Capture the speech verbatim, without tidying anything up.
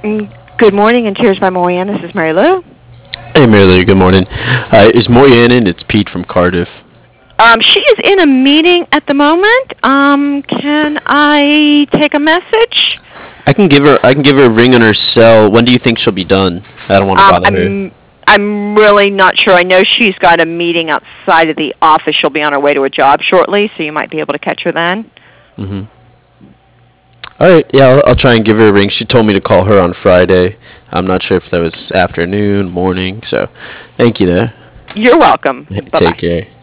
Mm, Good morning and cheers by Moyanne. This is Mary Lou. Hey, Mary Lou, good morning. Uh, is Moyan in? It's Pete from Cardiff. Um, she is in a meeting at the moment. Um, can I take a message? I can give her. I can give her a ring on her cell. When do you think she'll be done? I don't want to Um, bother her. I'm I'm really not sure. I know she's got a meeting outside of the office. She'll be on her way to a job shortly, so you might be able to catch her then. hmm All right. Yeah, I'll, I'll try and give her a ring. She told me to call her on Friday. I'm not sure if that was afternoon, morning. So, thank you. There. You're welcome. Bye Take bye. care.